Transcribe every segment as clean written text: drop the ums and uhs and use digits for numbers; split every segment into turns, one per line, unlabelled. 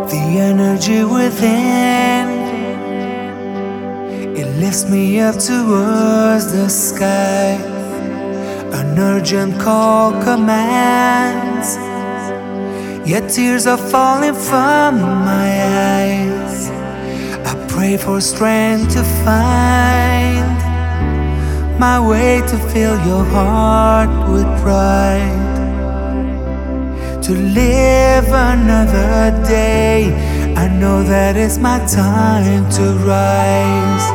The energy within, it lifts me up towards the sky. An urgent call commands, yet tears are falling from my eyes. I pray for strength to find my way to fill your heart with pride, to live another day. I know that it's my time to rise.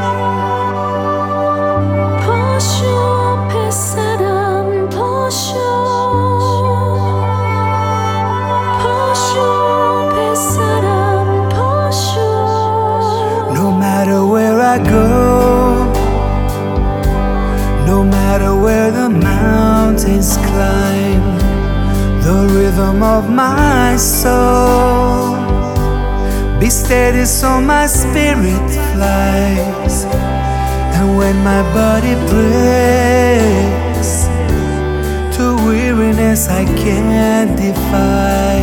No matter where I go, no matter where the mountains climb, the rhythm of my soul be steady so my spirit flies. And when my body breaks to weariness I can't defy,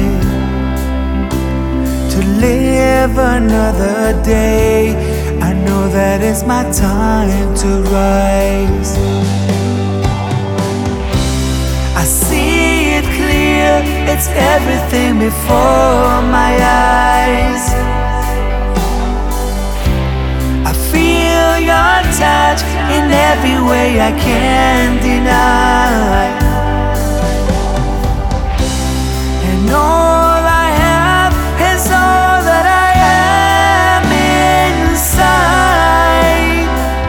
to live another day, I know that it's my time to rise. I see it clear, it's everything before my eyes. I feel your touch in every way I can't deny, and all I have is all that I am inside.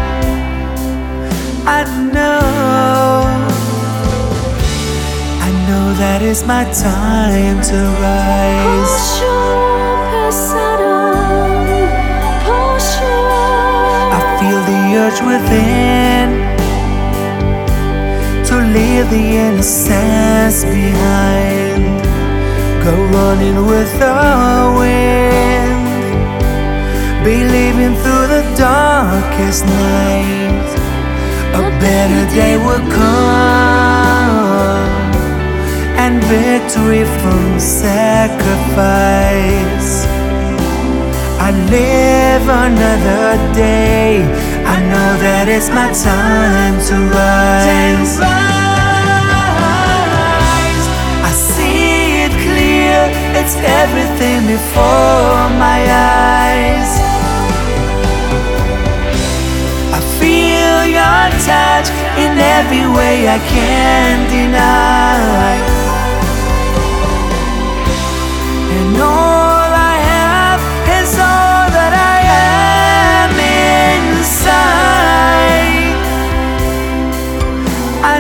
I know that it's my time to rise. I feel the urge within to leave the innocence behind, go running with the wind, believing through the darkest night a better day will come, and victory from sacrifice. I live another day, I know that it's my time to rise. I see it clear, it's everything before my eyes. I feel your touch in every way I can't deny, and all I have is all that I am inside. I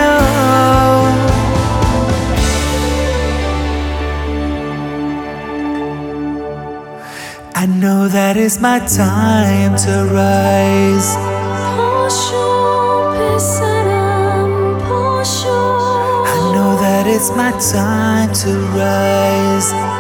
know that it's my time to rise. I know that it's my time to rise.